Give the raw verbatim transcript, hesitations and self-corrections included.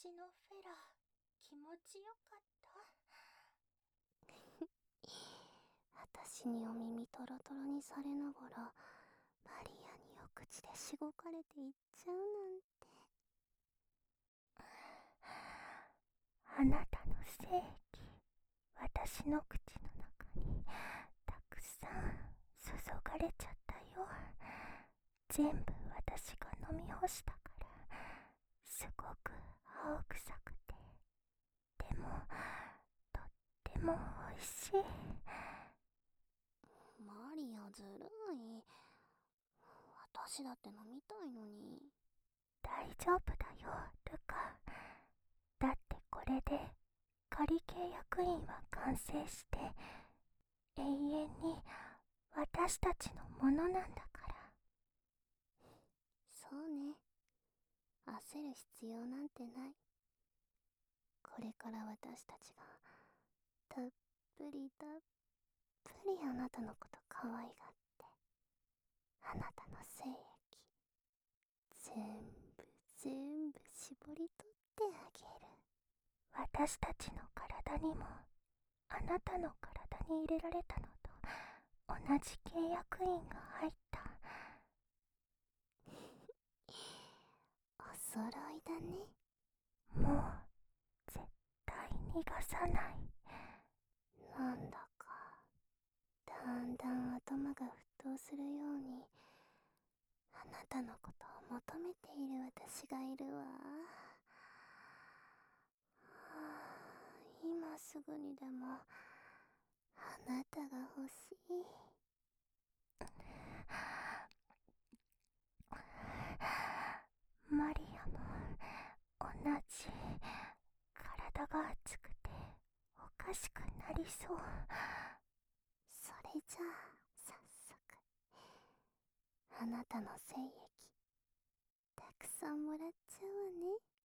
私のフェラ、気持ちよかった。 私にお耳トロトロにされながらマリアにお口でしごかれていっちゃうなんて。 あなたの精液、私の口の中にたくさん注がれちゃったよ。全部私が飲み干したから、すごく青臭くて、でもとっても美味しい。 マリアずるい。私だって飲みたいのに。 大丈夫だよ、ルカ。だってこれで仮契約員は完成して、永遠に私たちのものなんだから。 そうね。焦る必要なんてない。これから私たちがたっぷりたっぷりあなたのこと可愛がって、あなたの精液全部全部絞り取ってあげる。 私たちの体にもあなたの体に入れられたのと同じ契約員が入った。 お揃いだね。 もう絶対逃がさない。 なんだかだんだん頭が沸騰するように、あなたのことを求めている私がいるわ。はあ、今すぐにでもあなたが欲しい。 マリアも同じ。体が熱くておかしくなりそう。 それじゃあ早速あなたの精液たくさんもらっちゃうわね。